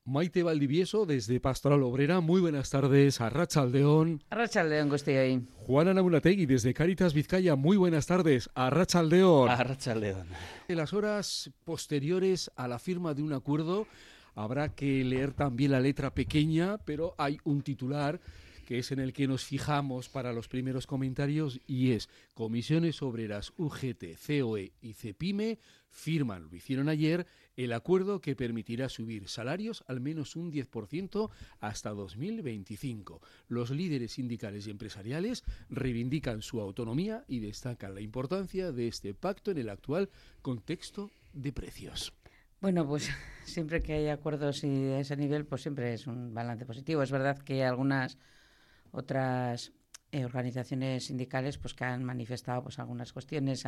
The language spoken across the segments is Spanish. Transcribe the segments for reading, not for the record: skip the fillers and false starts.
Maite Valdivieso, desde Pastoral Obrera, muy buenas tardes. Arratsaldeon. Arratsaldeon, guztioi. Juana Namunategui, desde Cáritas Vizcaya, muy buenas tardes. Arratsaldeon. Arratsaldeon. En las horas posteriores a la firma de un acuerdo, habrá que leer también la letra pequeña, pero hay un titular que es en el que nos fijamos para los primeros comentarios, y es: Comisiones Obreras, UGT, COE y CEPIME firman, lo hicieron ayer, el acuerdo que permitirá subir salarios al menos un 10% hasta 2025. Los líderes sindicales y empresariales reivindican su autonomía y destacan la importancia de este pacto en el actual contexto de precios. Bueno, pues siempre que hay acuerdos y a ese nivel, pues siempre es un balance positivo. Es verdad que algunas otras organizaciones sindicales pues que han manifestado pues algunas cuestiones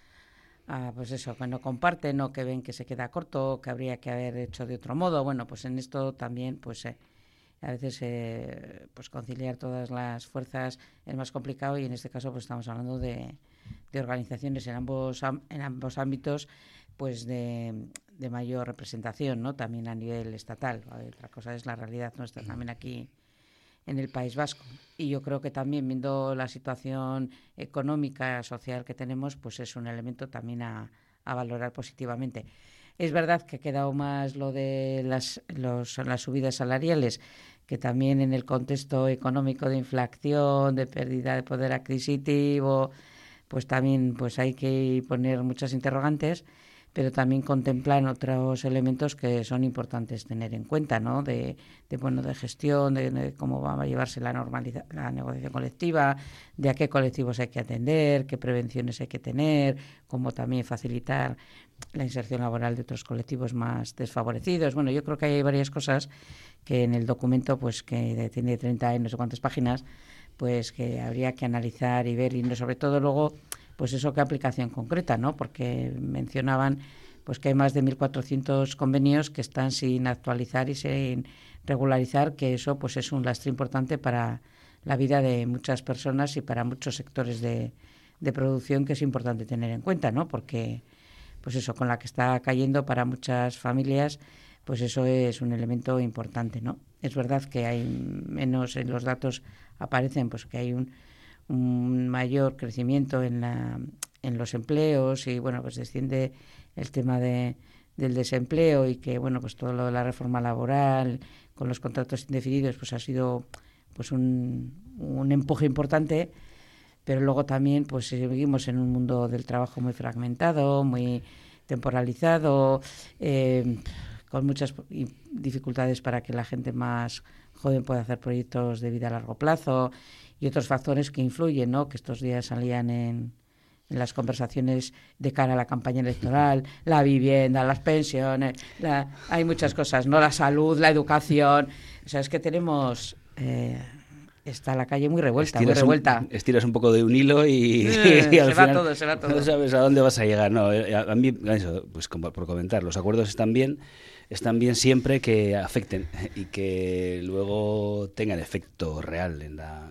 pues eso, que no comparten o que ven que se queda corto, que habría que haber hecho de otro modo. Bueno, pues en esto también pues a veces pues conciliar todas las fuerzas es más complicado, y en este caso pues estamos hablando de organizaciones en ambos ámbitos pues de mayor representación, ¿no? También a nivel estatal. Otra cosa es la realidad nuestra también aquí en el País Vasco. Y yo creo que también, viendo la situación económica, social que tenemos, pues es un elemento también a valorar positivamente. Es verdad que ha quedado más lo de las subidas salariales, que también en el contexto económico de inflación, de pérdida de poder adquisitivo, pues también pues hay que poner muchas interrogantes, pero también contemplan otros elementos que son importantes tener en cuenta, ¿no? De gestión, de cómo va a llevarse la negociación colectiva, de a qué colectivos hay que atender, qué prevenciones hay que tener, cómo también facilitar la inserción laboral de otros colectivos más desfavorecidos. Bueno, yo creo que hay varias cosas que en el documento, pues que tiene 30 y no sé cuántas páginas, pues que habría que analizar y ver, y sobre todo luego pues eso, qué aplicación concreta, ¿no? Porque mencionaban pues que hay más de 1.400 convenios que están sin actualizar y sin regularizar, que eso pues es un lastre importante para la vida de muchas personas y para muchos sectores de producción, que es importante tener en cuenta, ¿no? Porque pues eso, con la que está cayendo para muchas familias, pues eso es un elemento importante, ¿no? Es verdad que hay menos, en los datos aparecen pues que hay un mayor crecimiento en los empleos, y bueno, pues desciende el tema del desempleo, y que bueno, pues todo lo de la reforma laboral con los contratos indefinidos pues ha sido pues un empuje importante, pero luego también pues seguimos en un mundo del trabajo muy fragmentado, muy temporalizado, con muchas dificultades para que la gente más joven pueda hacer proyectos de vida a largo plazo, y otros factores que influyen, ¿no? Que estos días salían en las conversaciones de cara a la campaña electoral: la vivienda, las pensiones, hay muchas cosas, ¿no? La salud, la educación. O sea, es que tenemos está la calle muy revuelta, estiras un poco de un hilo y al final se va todo. No sabes a dónde vas a llegar. No, a mí, eso, pues por comentar, los acuerdos están bien siempre que afecten y que luego tengan efecto real en la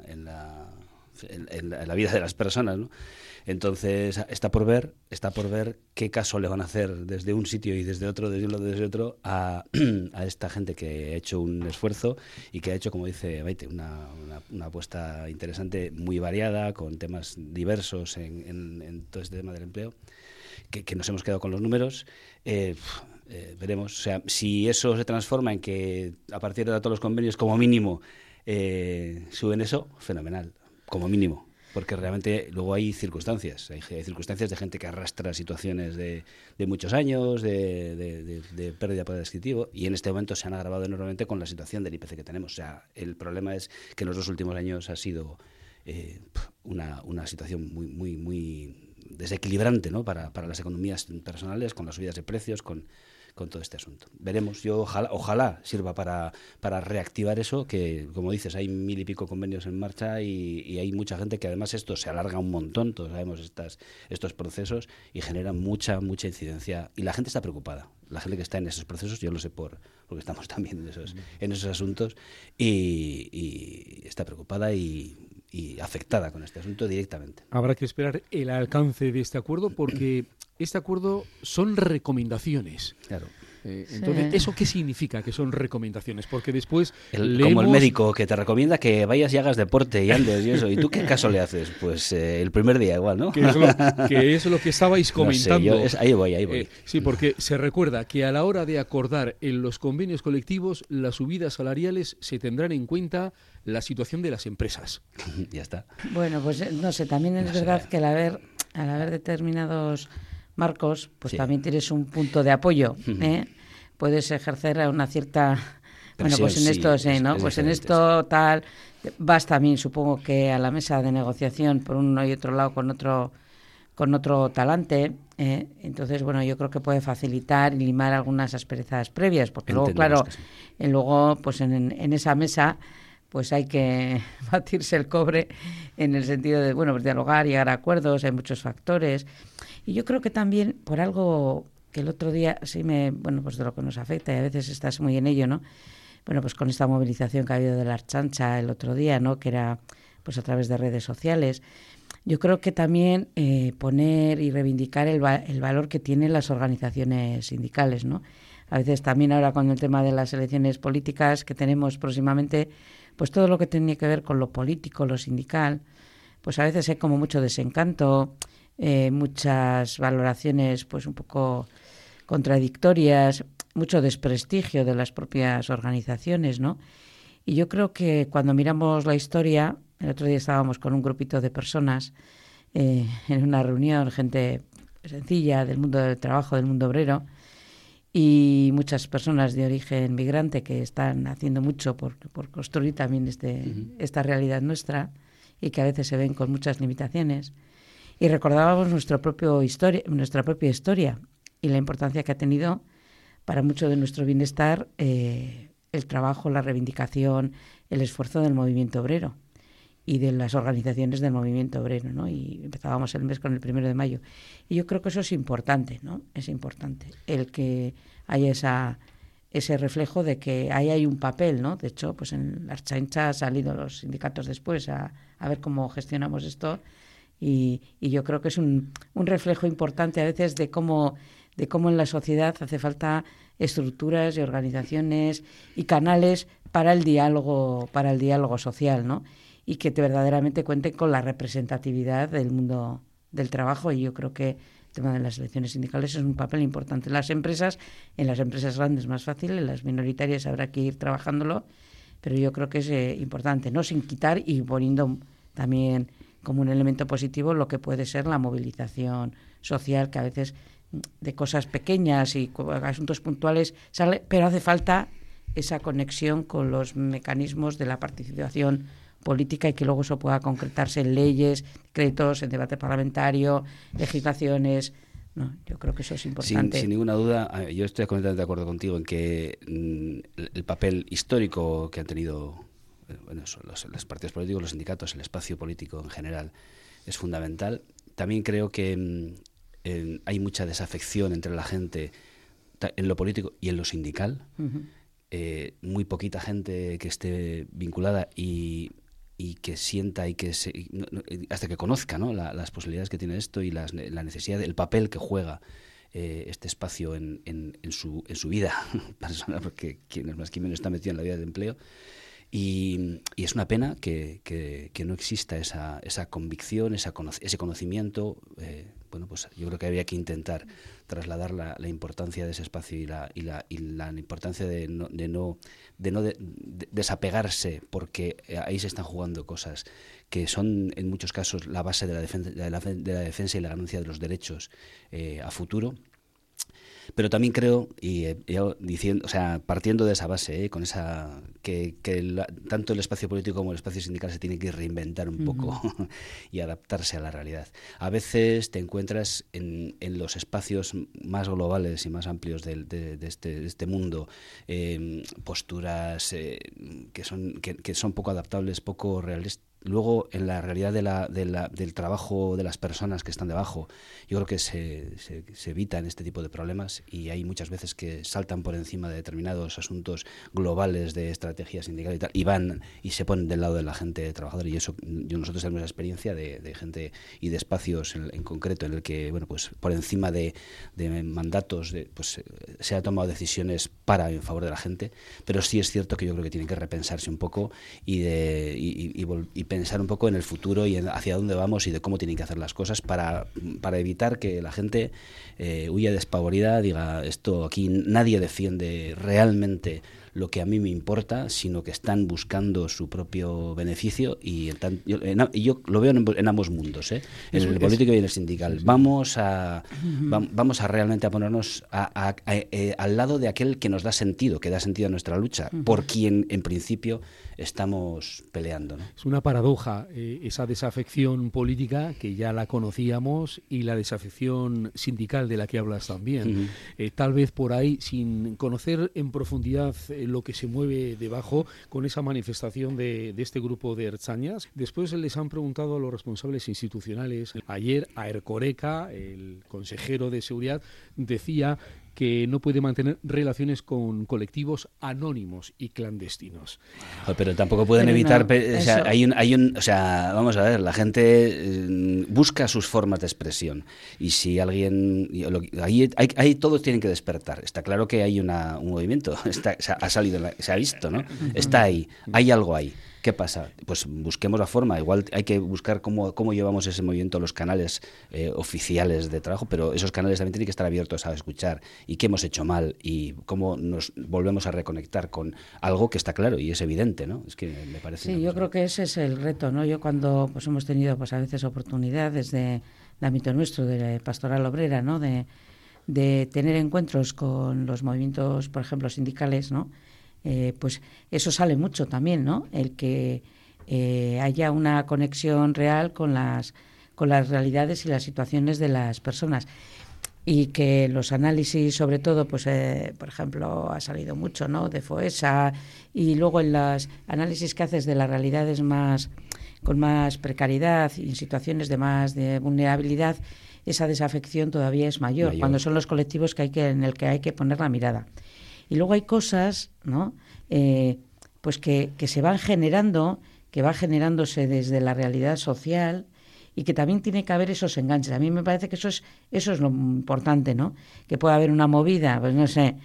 vida de las personas, ¿no? Entonces está por ver qué caso le van a hacer desde un sitio y desde otro a esta gente que ha hecho un esfuerzo y que ha hecho, como dice Maite, una apuesta interesante, muy variada, con temas diversos en todo este tema del empleo, que nos hemos quedado con los números. Veremos, o sea, si eso se transforma en que a partir de todos los convenios como mínimo suben eso, fenomenal, como mínimo, porque realmente luego hay circunstancias de gente que arrastra situaciones de muchos años, de pérdida de poder adquisitivo, y en este momento se han agravado enormemente con la situación del IPC que tenemos. O sea, el problema es que en los 2 últimos años ha sido una situación muy desequilibrante, ¿no? para las economías personales, con las subidas de precios, con todo este asunto. Veremos. Yo ojalá sirva para reactivar eso, que como dices, hay 1.000 y pico convenios en marcha, y hay mucha gente que además esto se alarga un montón, todos sabemos estos procesos, y generan mucha incidencia, y la gente está preocupada. La gente que está en esos procesos, yo lo sé porque estamos también en esos asuntos, y está preocupada y afectada con este asunto directamente. Habrá que esperar el alcance de este acuerdo, porque este acuerdo son recomendaciones. Claro. Entonces, ¿eso qué significa que son recomendaciones? Porque después como el médico que te recomienda que vayas y hagas deporte y andes y eso. ¿Y tú qué caso le haces? Pues el primer día igual, ¿no? Que es lo que estabais comentando. No sé, ahí voy. Sí, porque se recuerda que a la hora de acordar en los convenios colectivos las subidas salariales se tendrán en cuenta la situación de las empresas. Ya está. Bueno, pues no sé, también es verdad que al haber determinados marcos, pues también tienes un punto de apoyo, puedes ejercer una cierta... Bueno, pues en esto, ¿no? Pues en esto tal, vas también, supongo que a la mesa de negociación por uno y otro lado con otro talante, entonces, bueno, yo creo que puede facilitar y limar algunas asperezas previas, porque luego, claro, luego, pues en esa mesa, pues hay que batirse el cobre en el sentido de, bueno, pues dialogar, llegar a acuerdos, hay muchos factores. Y yo creo que también, por algo que el otro día bueno, pues de lo que nos afecta, y a veces estás muy en ello, ¿no? Bueno, pues con esta movilización que ha habido de la Ertzaintza el otro día, ¿no? Que era pues a través de redes sociales. Yo creo que también poner y reivindicar el valor que tienen las organizaciones sindicales, ¿no? A veces también ahora con el tema de las elecciones políticas que tenemos próximamente, pues todo lo que tenía que ver con lo político, lo sindical, pues a veces hay como mucho desencanto, muchas valoraciones pues un poco contradictorias, mucho desprestigio de las propias organizaciones, ¿no? Y yo creo que cuando miramos la historia, el otro día estábamos con un grupito de personas en una reunión, gente sencilla del mundo del trabajo, del mundo obrero, y muchas personas de origen migrante que están haciendo mucho por construir también esta realidad nuestra y que a veces se ven con muchas limitaciones. Y recordábamos nuestra propia historia y la importancia que ha tenido para mucho de nuestro bienestar el trabajo, la reivindicación, el esfuerzo del movimiento obrero y de las organizaciones del movimiento obrero, ¿no? Y empezábamos el mes con el 1 de mayo. Y yo creo que eso es importante, ¿no? Es importante el que haya ese reflejo de que ahí hay un papel, ¿no? De hecho, pues en la Ertzaintza han salido los sindicatos después a ver cómo gestionamos esto y yo creo que es un reflejo importante a veces de cómo en la sociedad hace falta estructuras y organizaciones y canales para el diálogo social, ¿no? Y que verdaderamente cuenten con la representatividad del mundo del trabajo. Y yo creo que el tema de las elecciones sindicales es un papel importante. En las empresas grandes más fácil, en las minoritarias habrá que ir trabajándolo, pero yo creo que es importante, ¿no? Sin quitar y poniendo también como un elemento positivo lo que puede ser la movilización social, que a veces de cosas pequeñas y asuntos puntuales sale, pero hace falta esa conexión con los mecanismos de la participación política y que luego eso pueda concretarse en leyes, decretos, en debate parlamentario, legislaciones. No, yo creo que eso es importante. Sin ninguna duda, yo estoy completamente de acuerdo contigo en que el papel histórico que han tenido los partidos políticos, los sindicatos, el espacio político en general es fundamental. También creo que hay mucha desafección entre la gente en lo político y en lo sindical. Muy poquita gente que esté vinculada y que sienta y que hasta que conozca, ¿no? las posibilidades que tiene esto y la necesidad, el papel que juega este espacio en su vida personal, porque quien menos está metido en la vida de empleo. Y es una pena que no exista esa convicción, ese conocimiento. Bueno, pues yo creo que habría que intentar trasladar la importancia de ese espacio y la importancia de no desapegarse, porque ahí se están jugando cosas que son en muchos casos la base de la defensa y la ganancia de los derechos a futuro. Pero también creo, partiendo de esa base, con esa tanto el espacio político como el espacio sindical se tiene que reinventar un poco y adaptarse a la realidad. A veces te encuentras en los espacios más globales y más amplios de este mundo posturas que son poco adaptables, poco realistas, luego en la realidad del trabajo de las personas que están debajo, yo creo que se evitan este tipo de problemas, y hay muchas veces que saltan por encima de determinados asuntos globales de estrategia sindical y tal, y van y se ponen del lado de la gente trabajadora, y eso nosotros tenemos la experiencia de gente y de espacios en concreto en el que, bueno, pues por encima de mandatos pues se ha tomado decisiones en favor de la gente, pero sí es cierto que yo creo que tienen que repensarse un poco y pensar un poco en el futuro y hacia dónde vamos y de cómo tienen que hacer las cosas para evitar que la gente huya despavorida, diga, esto aquí nadie defiende realmente lo que a mí me importa, sino que están buscando su propio beneficio, y yo lo veo en ambos mundos, en el político y en el sindical. Vamos a realmente a ponernos al lado de aquel que nos da sentido, que da sentido a nuestra lucha, por quien en principio estamos peleando, ¿no? Es una paradoja esa desafección política, que ya la conocíamos, y la desafección sindical de la que hablas también. Tal vez por ahí, sin conocer en profundidad lo que se mueve debajo, con esa manifestación de este grupo de ertzainas. Después les han preguntado a los responsables institucionales. Ayer a Erkoreka, el consejero de Seguridad, decía que no puede mantener relaciones con colectivos anónimos y clandestinos. Pero tampoco pueden evitar... O sea, vamos a ver, la gente busca sus formas de expresión, y si alguien... Ahí todos tienen que despertar. Está claro que hay un movimiento, ha salido, se ha visto, ¿no? Está ahí, hay algo ahí. ¿Qué pasa? Pues busquemos la forma. Igual hay que buscar cómo llevamos ese movimiento a los canales oficiales de trabajo, pero esos canales también tienen que estar abiertos a escuchar y qué hemos hecho mal y cómo nos volvemos a reconectar con algo que está claro y es evidente, ¿no? Es que me parece... Sí, yo creo que ese es el reto, ¿no? Yo cuando pues hemos tenido pues a veces oportunidades de ámbito nuestro, de pastoral obrera, ¿no? De tener encuentros con los movimientos, por ejemplo, sindicales, ¿no? Pues eso sale mucho también, ¿no? El que haya una conexión real con las realidades y las situaciones de las personas, y que los análisis, sobre todo, pues por ejemplo, ha salido mucho, ¿no? De FOESA, y luego en los análisis que haces de las realidades con más precariedad y en situaciones de vulnerabilidad, esa desafección todavía es mayor, cuando son los colectivos en el que hay que poner la mirada. Y luego hay cosas, ¿no? Pues que se van generando, que va generándose desde la realidad social, y que también tiene que haber esos enganches. A mí me parece que eso es lo importante, ¿no? Que pueda haber una movida, pues no sé,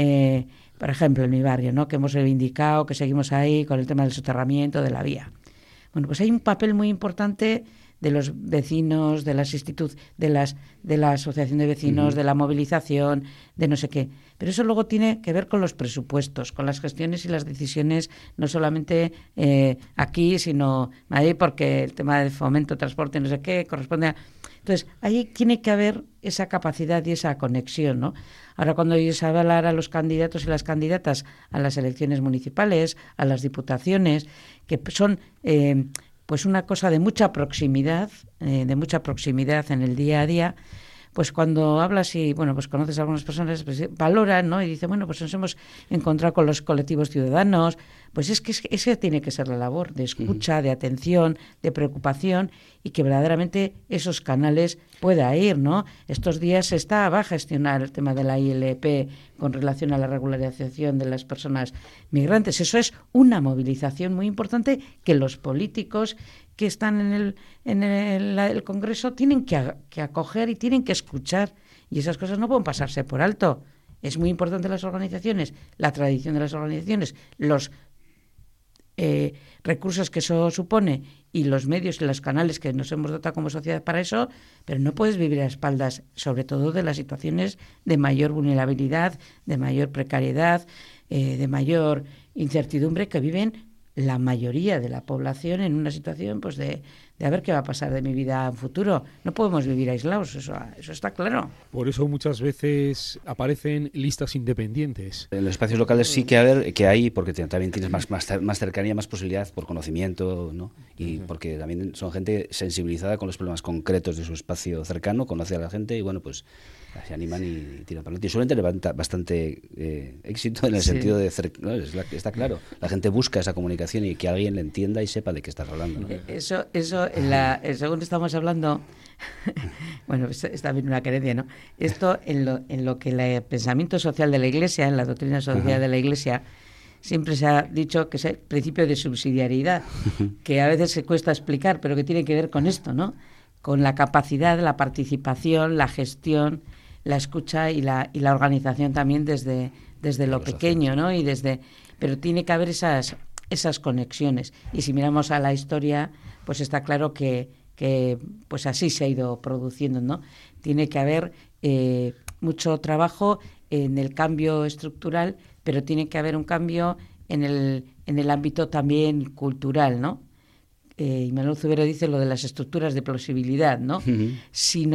por ejemplo, en mi barrio, ¿no? Que hemos reivindicado, que seguimos ahí con el tema del soterramiento de la vía. Bueno, pues hay un papel muy importante de los vecinos, de la asociación de vecinos, de la movilización, de no sé qué. Pero eso luego tiene que ver con los presupuestos, con las gestiones y las decisiones, no solamente aquí, sino ahí, porque el tema de fomento, transporte, no sé qué, corresponde a... Entonces, ahí tiene que haber esa capacidad y esa conexión, ¿no? Ahora, cuando ellos hablar a los candidatos y las candidatas a las elecciones municipales, a las diputaciones, que son... pues una cosa de mucha proximidad en el día a día, pues cuando hablas y, bueno, pues conoces a algunas personas, pues valoran, ¿no? Y dicen, bueno, pues nos hemos encontrado con los colectivos ciudadanos. Pues es que esa tiene que ser la labor de escucha, de atención, de preocupación, y que verdaderamente esos canales pueda ir, ¿no? Estos días se va a gestionar el tema de la ILP con relación a la regularización de las personas migrantes. Eso es una movilización muy importante que los políticos que están en el Congreso tienen que acoger y tienen que escuchar, y esas cosas no pueden pasarse por alto. Es muy importante las organizaciones, la tradición de las organizaciones, los recursos que eso supone y los medios y los canales que nos hemos dotado como sociedad para eso, pero no puedes vivir a espaldas, sobre todo de las situaciones de mayor vulnerabilidad, de mayor precariedad, de mayor incertidumbre que viven la mayoría de la población en una situación pues de a ver qué va a pasar de mi vida en futuro. No podemos vivir aislados, eso está claro. Por eso muchas veces aparecen listas independientes. En los espacios locales sí que hay, porque también tienes más cercanía, más posibilidad por conocimiento, ¿no? Y porque también son gente sensibilizada con los problemas concretos de su espacio cercano, conoce a la gente y bueno, pues se animan y tiran para adelante. Y suelen tener bastante éxito en el sentido de ¿no? Está claro, la gente busca esa comunicación y que alguien le entienda y sepa de qué estás hablando, ¿no? Eso según estamos hablando, bueno, es también una creencia, ¿no? Esto en lo que el pensamiento social de la Iglesia, en la doctrina social de la Iglesia, siempre se ha dicho que es el principio de subsidiariedad, que a veces se cuesta explicar, pero que tiene que ver con esto, ¿no? Con la capacidad, la participación, la gestión, la escucha y la organización también desde lo pequeño, ¿no? Pero tiene que haber esas conexiones. Y si miramos a la historia, pues está claro que pues así se ha ido produciendo, ¿no? Tiene que haber mucho trabajo en el cambio estructural, pero tiene que haber un cambio en el ámbito también cultural, ¿no? Y Manuel Zubero dice lo de las estructuras de plausibilidad, ¿no? Si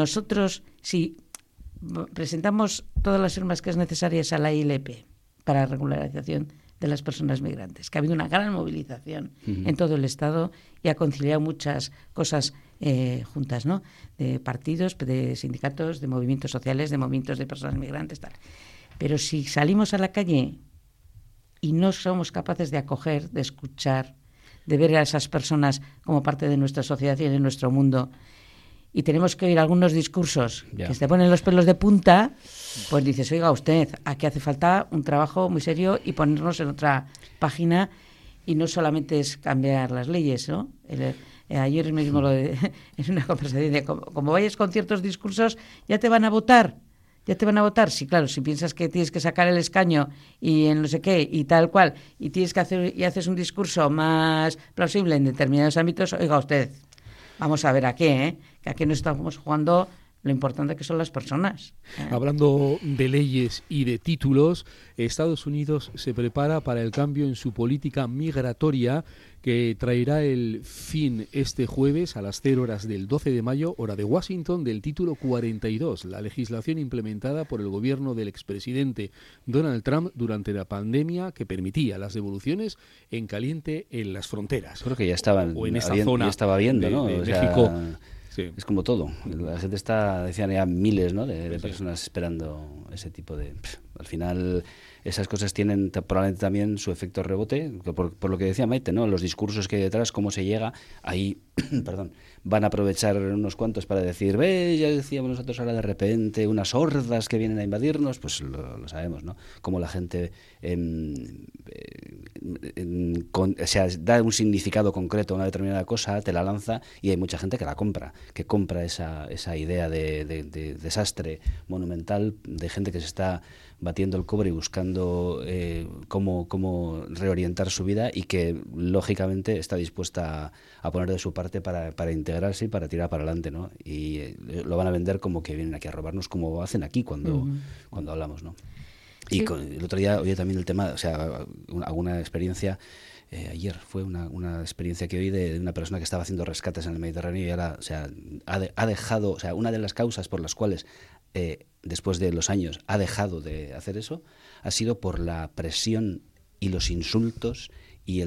presentamos todas las firmas que es necesarias a la ILP para la regularización de las personas migrantes, que ha habido una gran movilización en todo el Estado y ha conciliado muchas cosas juntas, ¿no? De partidos, de sindicatos, de movimientos sociales, de movimientos de personas migrantes, tal. Pero si salimos a la calle y no somos capaces de acoger, de escuchar, de ver a esas personas como parte de nuestra sociedad y de nuestro mundo, y tenemos que oír algunos discursos que se ponen los pelos de punta, pues dices, oiga usted, aquí hace falta un trabajo muy serio y ponernos en otra página, y no solamente es cambiar las leyes, ¿no? Ayer mismo en una conversación de como vayas con ciertos discursos, ya te van a votar. Sí, claro, si piensas que tienes que sacar el escaño y en no sé qué y tal cual, y tienes que haces un discurso más plausible en determinados ámbitos, oiga usted, vamos a ver a qué, ¿eh? Que aquí no estamos jugando lo importante que son las personas. Hablando de leyes y de títulos, Estados Unidos se prepara para el cambio en su política migratoria que traerá el fin este jueves a las 0 horas del 12 de mayo, hora de Washington, del título 42, la legislación implementada por el gobierno del expresidente Donald Trump durante la pandemia que permitía las devoluciones en caliente en las fronteras. Creo que ya estaban, o en esa zona ya estaba viendo, ¿no? de México. Sí. Es como todo. La gente decían ya miles, ¿no? de personas esperando ese tipo de... Al final, esas cosas tienen probablemente también su efecto rebote, por lo que decía Maite, ¿no? Los discursos que hay detrás, cómo se llega, ahí, perdón, van a aprovechar unos cuantos para decir, ya decíamos nosotros ahora de repente, unas hordas que vienen a invadirnos, pues lo sabemos, ¿no? Como la gente da un significado concreto a una determinada cosa, te la lanza, y hay mucha gente que la compra, esa idea de desastre monumental, de gente que se está batiendo el cobre y buscando cómo reorientar su vida, y que lógicamente está dispuesta a poner de su parte para integrarse y para tirar para adelante, ¿no? Y lo van a vender como que vienen aquí a robarnos, como hacen aquí cuando hablamos, ¿no? Y el otro día oí también el tema, o sea, alguna experiencia. Ayer fue una experiencia que oí de una persona que estaba haciendo rescates en el Mediterráneo y ahora, o sea, ha dejado, o sea, una de las causas por las cuales después de los años ha dejado de hacer eso ha sido por la presión y los insultos y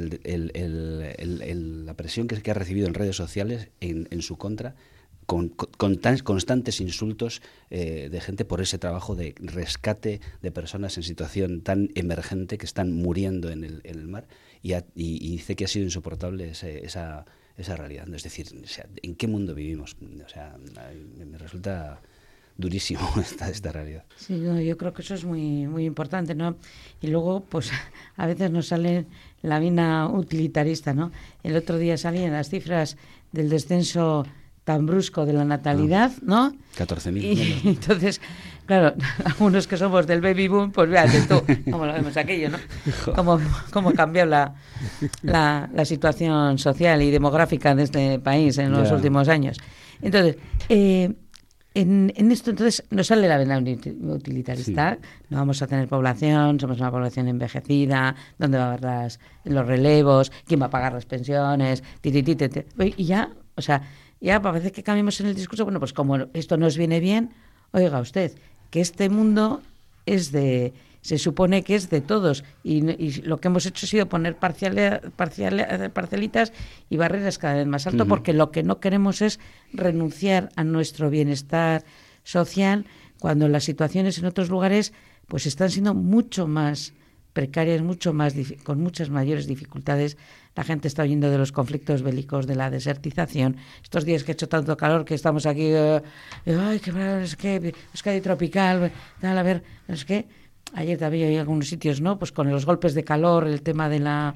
la presión que ha recibido en redes sociales en su contra, con constantes insultos de gente por ese trabajo de rescate de personas en situación tan emergente que están muriendo en el mar, y dice que ha sido insoportable esa realidad. Es decir, o sea, ¿en qué mundo vivimos? O sea, me resulta durísimo esta realidad. Sí, no, yo creo que eso es muy, muy importante, ¿no? Y luego, pues, a veces nos sale la mina utilitarista, ¿no? El otro día salían las cifras del descenso tan brusco de la natalidad, ¿no? 14.000. Y entonces, claro, algunos que somos del baby boom, pues fíjate tú, cómo lo vemos aquello, ¿no? Cómo ha cambiado la situación social y demográfica de este país en los últimos años. Entonces, en esto entonces nos sale la vena utilitarista. No vamos a tener población, somos una población envejecida, ¿dónde va a haber los relevos? ¿Quién va a pagar las pensiones? Y ya O sea, ya a veces que cambiemos en el discurso, bueno, pues como esto nos viene bien, oiga usted, que este mundo se supone que es de todos y lo que hemos hecho ha sido poner parcelitas y barreras cada vez más alto, porque lo que no queremos es renunciar a nuestro bienestar social cuando las situaciones en otros lugares pues están siendo mucho más precarias, con muchas mayores dificultades. La gente está huyendo de los conflictos bélicos, de la desertización. Estos días que ha hecho tanto calor que estamos aquí, ay, es que hay tropical, tal, a ver, es que ayer también hay algunos sitios, ¿no? Pues con los golpes de calor, el tema de la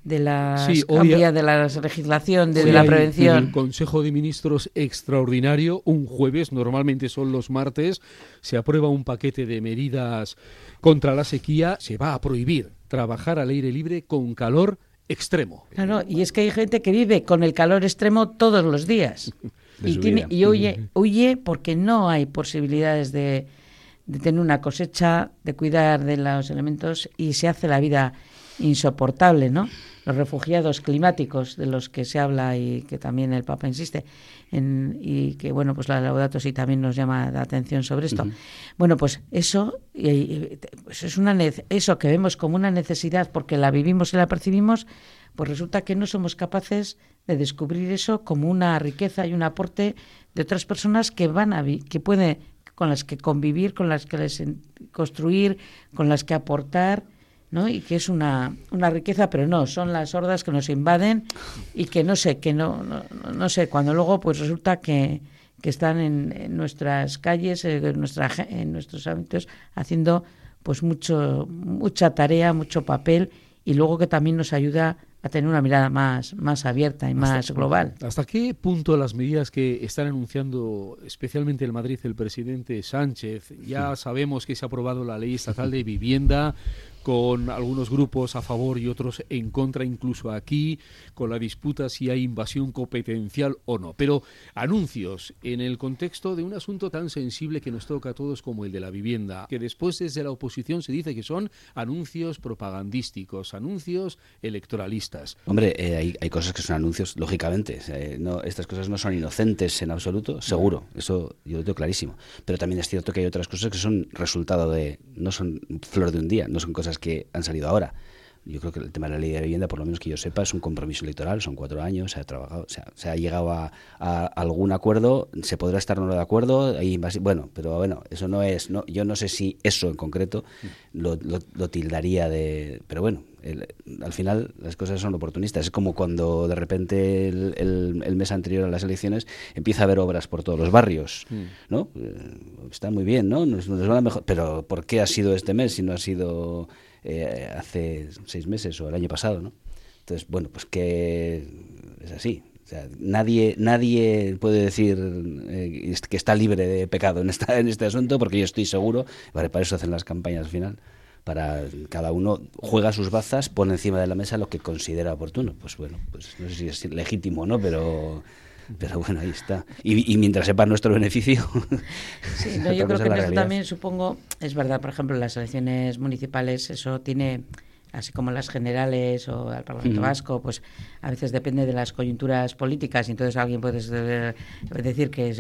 legislación, de la prevención. En el Consejo de Ministros extraordinario, un jueves, normalmente son los martes, se aprueba un paquete de medidas contra la sequía. Se va a prohibir trabajar al aire libre con calor extremo. Claro, y es que hay gente que vive con el calor extremo todos los días y huye porque no hay posibilidades de tener una cosecha, de cuidar de los elementos, y se hace la vida insoportable, ¿no? Los refugiados climáticos de los que se habla y que también el Papa insiste y que, bueno, pues la Laudato Si también nos llama la atención sobre esto. Bueno, pues eso pues es eso que vemos como una necesidad porque la vivimos y la percibimos, pues resulta que no somos capaces de descubrir eso como una riqueza y un aporte de otras personas que pueden, con las que convivir, con las que construir, con las que aportar, ¿no? Y que es una riqueza, pero no, son las hordas que nos invaden y que no sé, cuando luego pues resulta que están en nuestras calles, en nuestros ámbitos, haciendo pues mucha tarea, mucho papel, y luego que también nos ayuda a tener una mirada más abierta y más global. ¿Hasta qué punto las medidas que están anunciando, especialmente en Madrid, el presidente Sánchez? Ya sabemos que se ha aprobado la ley estatal de vivienda, con algunos grupos a favor y otros en contra, incluso aquí, con la disputa si hay invasión competencial o no. Pero anuncios en el contexto de un asunto tan sensible que nos toca a todos como el de la vivienda, que después desde la oposición se dice que son anuncios propagandísticos, anuncios electoralistas. Hombre, hay cosas que son anuncios, lógicamente. Estas cosas no son inocentes en absoluto, seguro. Eso yo lo tengo clarísimo. Pero también es cierto que hay otras cosas que son resultado no son flor de un día, no son cosas que han salido ahora. Yo creo que el tema de la ley de vivienda, por lo menos que yo sepa, es un compromiso electoral, son 4 años, se ha trabajado, se ha llegado a algún acuerdo, se podrá estar o no de acuerdo, pero bueno, eso no es, yo no sé si eso en concreto lo tildaría de, pero bueno, al final las cosas son oportunistas. Es como cuando de repente el mes anterior a las elecciones empieza a haber obras por todos los barrios, ¿no? Está muy bien, ¿no? Nos van a mejor, pero ¿por qué ha sido este mes si no ha sido hace 6 meses o el año pasado, ¿no? Entonces, bueno, pues que es así. O sea, nadie puede decir que está libre de pecado en este asunto, porque yo estoy seguro, para eso hacen las campañas al final, para cada uno juega sus bazas, pone encima de la mesa lo que considera oportuno. Pues bueno, pues no sé si es legítimo o no, pero bueno, ahí está. Y mientras sepa nuestro beneficio. Sí, no, yo creo que eso también, supongo, es verdad, por ejemplo, en las elecciones municipales eso tiene, así como las generales o al Parlamento Vasco, pues a veces depende de las coyunturas políticas, y entonces alguien puede decir que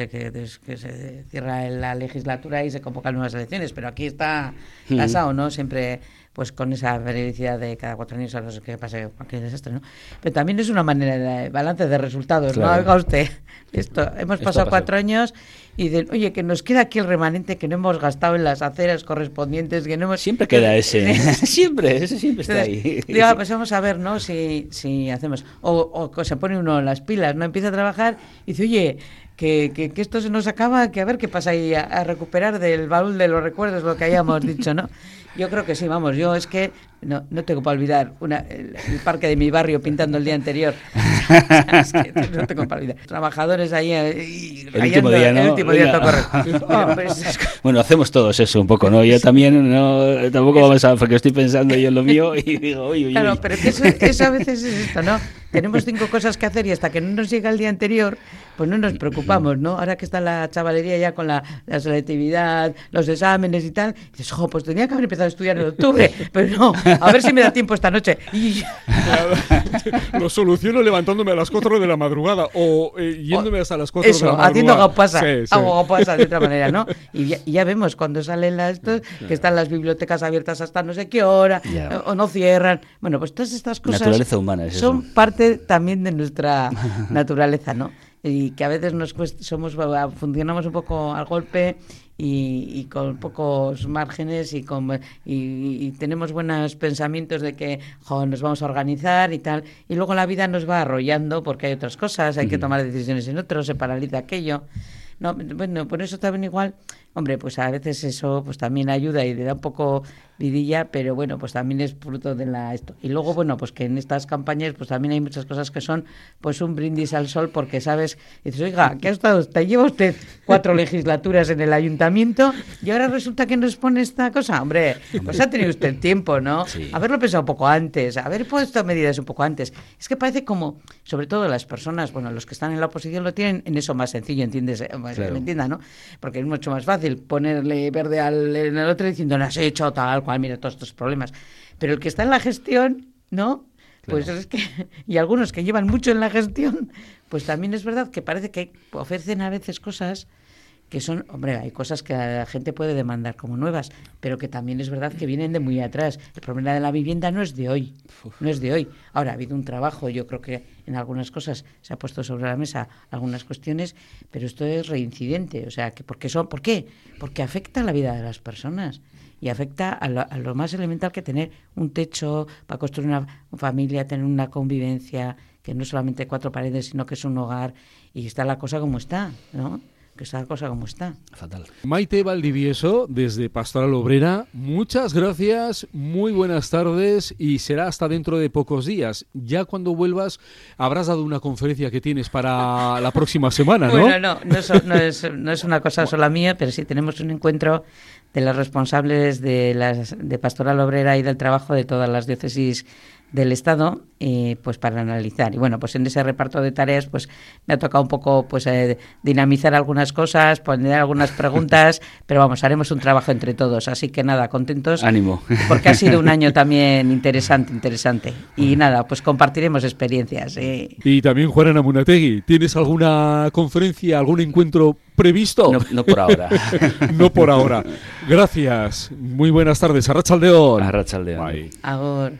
se cierra la legislatura y se convocan nuevas elecciones, pero aquí está tasado, ¿no? Siempre pues con esa vericidad de cada 4 años a no ser que pase cualquier desastre, ¿no? Pero también es una manera de balance de resultados, claro. ¿No? Oiga usted, hemos pasado 4 años y dicen, oye, que nos queda aquí el remanente que no hemos gastado en las aceras correspondientes, que no hemos... Siempre queda ese, ese siempre está ahí. Digo, pues vamos a ver, ¿no? Si hacemos... O se pone uno las pilas, ¿no? Empieza a trabajar y dice, oye... Que esto se nos acaba, que a ver qué pasa ahí, a recuperar del baúl de los recuerdos lo que hayamos dicho, ¿no? Yo creo que sí, vamos, yo es que no tengo para olvidar el parque de mi barrio pintando el día anterior. Es que no tengo para olvidar. Trabajadores ahí el último día, ¿no? El último día toca Bueno, hacemos todos eso un poco, ¿no? Yo también tampoco vamos a... Porque estoy pensando yo en lo mío y digo, uy. Claro, pero que eso a veces es esto, ¿no? Tenemos 5 cosas que hacer y hasta que no nos llega el día anterior, pues no nos preocupamos, ¿no? Ahora que está la chavalería ya con la selectividad, los exámenes y tal, dices, pues tenía que haber empezado a estudiar en octubre, pero no, a ver si me da tiempo esta noche. Y... Lo soluciono levantándome a las 4 de la madrugada o yéndome hasta las 4 de la madrugada. Haciendo gaupasa, sí. hago gaupasa de otra manera, ¿no? Y ya vemos cuando salen estos, que están las bibliotecas abiertas hasta no sé qué hora, o no cierran. Bueno, pues todas estas cosas naturaleza humana es son eso. parte también de nuestra naturaleza, ¿no? Y que a veces nos cuesta, funcionamos un poco al golpe y con pocos márgenes y tenemos buenos pensamientos de que nos vamos a organizar y tal, y luego la vida nos va arrollando porque hay otras cosas, hay que tomar decisiones en otros, se paraliza aquello. No, bueno, por eso también igual, hombre, pues a veces eso pues también ayuda y le da un poco vidilla, pero bueno, pues también es fruto de esto. Y luego, bueno, pues que en estas campañas pues también hay muchas cosas que son pues un brindis al sol, porque sabes, dices, oiga, ¿qué ha estado? Lleva usted 4 legislaturas en el ayuntamiento y ahora resulta que nos pone esta cosa. Hombre, pues ha tenido usted tiempo, ¿no? Sí. Haberlo pensado un poco antes, haber puesto medidas un poco antes. Es que parece como, sobre todo las personas, bueno, los que están en la oposición lo tienen en eso más sencillo, ¿entiendes? Claro. Me entienda, ¿no? Porque es mucho más fácil ponerle verde en el otro diciendo, no has hecho tal cual, mira todos estos problemas. Pero el que está en la gestión, ¿no? Pues Claro. es que, y algunos que llevan mucho en la gestión, pues también es verdad que parece que ofrecen a veces cosas que son, hombre, hay cosas que la gente puede demandar como nuevas, pero que también es verdad que vienen de muy atrás. El problema de la vivienda no es de hoy, no es de hoy. Ahora, ha habido un trabajo, yo creo que en algunas cosas se ha puesto sobre la mesa algunas cuestiones, pero esto es reincidente, o sea, ¿por qué? Porque afecta a la vida de las personas y afecta a lo más elemental que tener un techo para construir una familia, tener una convivencia, que no es solamente 4 paredes, sino que es un hogar, y está la cosa como está, ¿no? Que está la cosa como está. Fatal. Maite Valdivieso, desde Pastoral Obrera, muchas gracias, muy buenas tardes y será hasta dentro de pocos días. Ya cuando vuelvas habrás dado una conferencia que tienes para la próxima semana, ¿no? Bueno, no es una cosa sola mía, pero sí tenemos un encuentro de los responsables de Pastoral Obrera y del trabajo de todas las diócesis del Estado, pues para analizar. Y bueno, pues en ese reparto de tareas pues me ha tocado un poco pues dinamizar algunas cosas, poner algunas preguntas, pero vamos, haremos un trabajo entre todos. Así que nada, contentos. Ánimo. Porque ha sido un año también interesante. Y nada, pues compartiremos experiencias. Y también Juan Amunategui, ¿tienes alguna conferencia, algún encuentro previsto? No por ahora. No por ahora. Gracias. Muy buenas tardes. Arratsaldeon. Arratsaldeon. Bye. Agur.